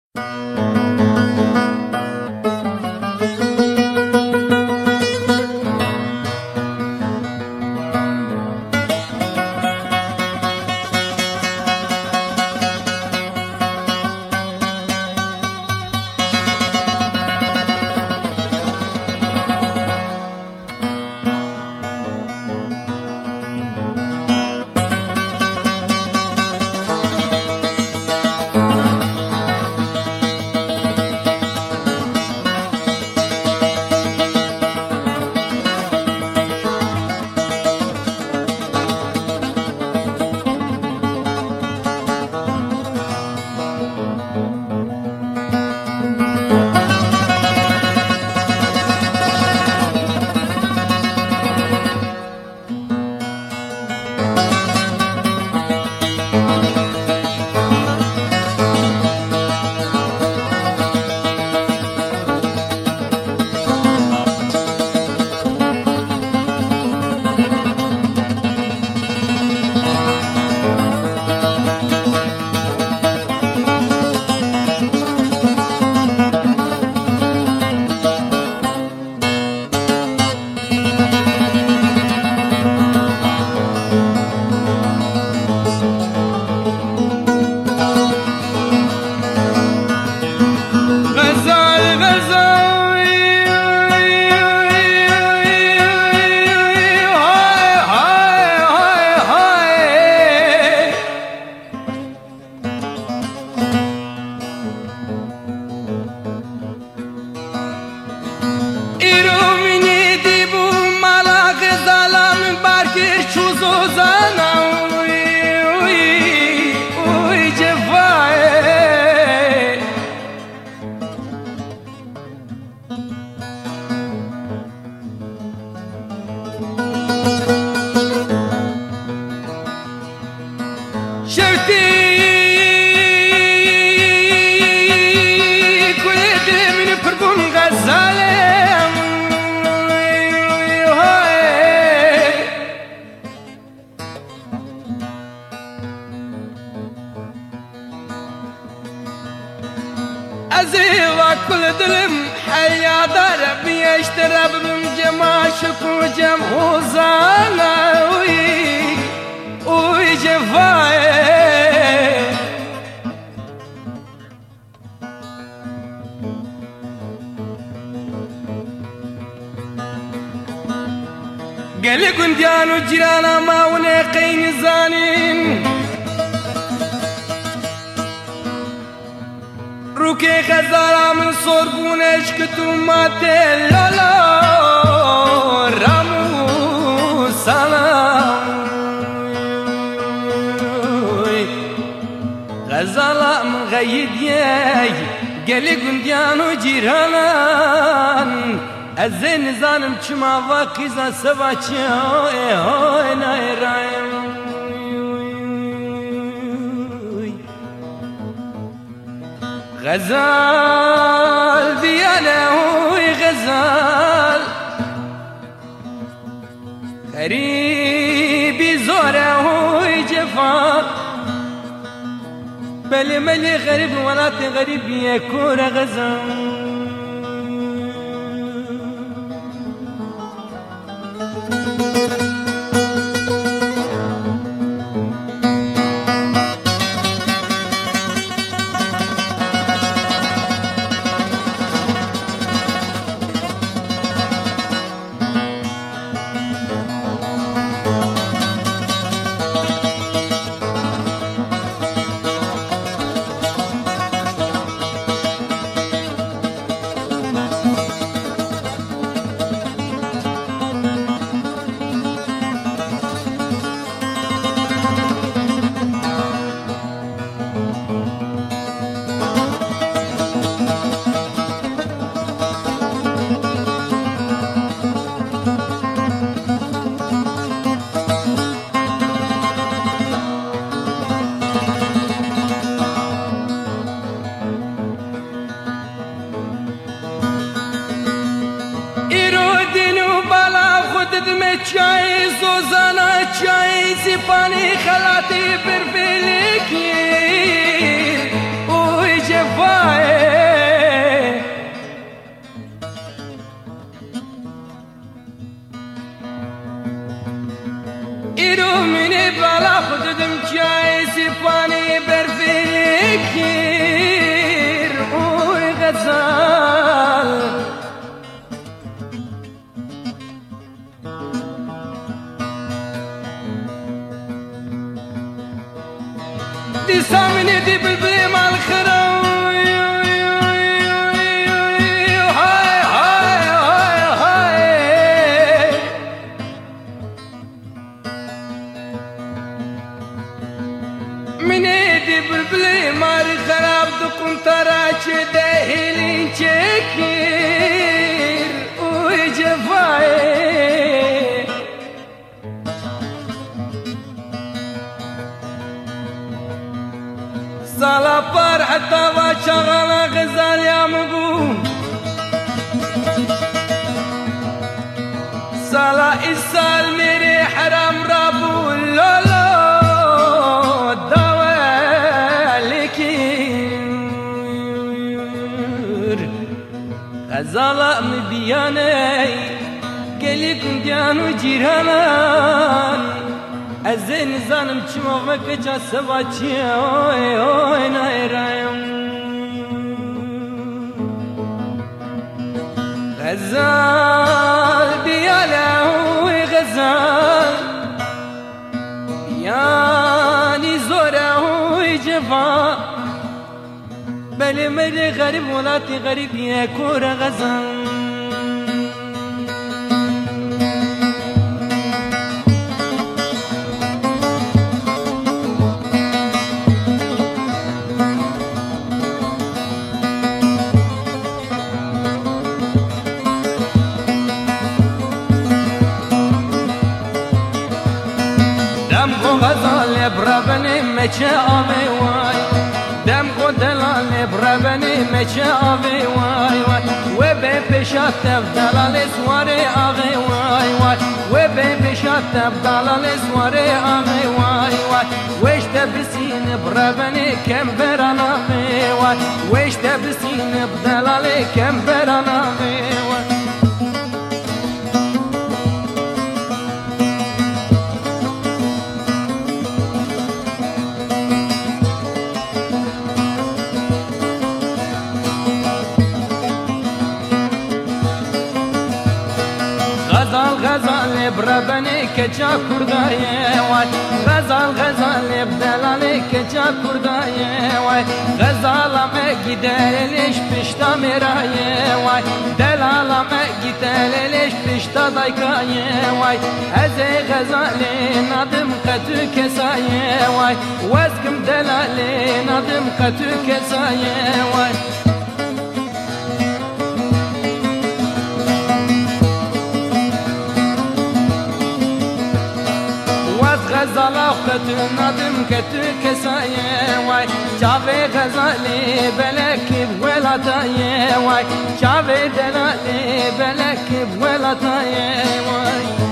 أزيوا كل دلم حيا دار بيشترب من جماشك وجمهوزانا ويجفاي قالي قنديان وجيرانا ما ونقين زانين روكي غزالة من صربونش كتوماتي لولا رامو سلام غزالة من غيد ياي قالي قنديان وجيرانا الزين زانم چما واقعا سباچي اوه ناي رايم غزال بيانا هوي غزال غريبي زورا هوي جفا بلي ملي غريب ولاتي غريب يكون غزال چای زوزانا چای زیپانی خلاتی پر بلیکی اوی جفای چکیر اوی غزال دی سامنی دی بلبلی مال خرم بلبلی ماری خراب دکن تراچه دهیلین چکیر اوی جفای سالا پر حتی و چغالا غزال یامگو سالا ایسال میری حرام رابو لولو غزالا مبیانه گلی کندیان و جیرانان از نزانم چما وکجا سواچی اوی اوی نایرایم غزال بیاله اوی غزال یعنی زوره اوی جفا بلی مری غریب ولاتی غریب یه کور غزال دم کو غزال برابنی مچه آمی وای دم کو دلال برابنی مچه آمی وای وای و به پیشات دلال سواره آغی وای وای و به پیشات دلال سواره آغی وای وای وش تبسین برابنی کم برانا می وای وش تبسین بدلال کم برانا می وای غزال برابنی کجا کردایه وای غزال بدلالی کجا کردایه وای غزالم گیدلیش پشتا میرایه وای دلالم گیدلیش پشتا دایکایه وای از غزالی ندم قطو کسایه وای وزکم دلالی ندم قطو کسایه وای غزالا خطو ندم کتو کسایه وای چاوه غزالی بلکی بولاتایه وای چاوه دلالی بلکی بولاتایه وای